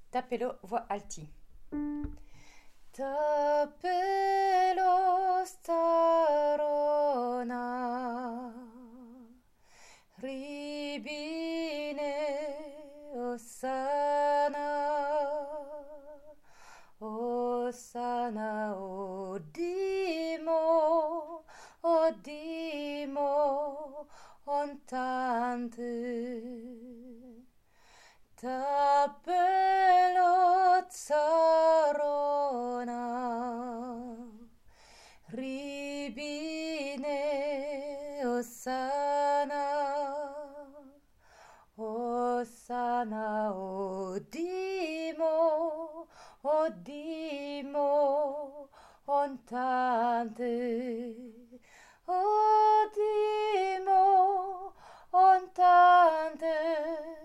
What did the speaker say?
Tapelo, voix alti. Tapelo starona, ribine osana, osana odimo, ontante. Tapelo tsarona, ribine osana, osana odimo, ontante, odimo, ontante.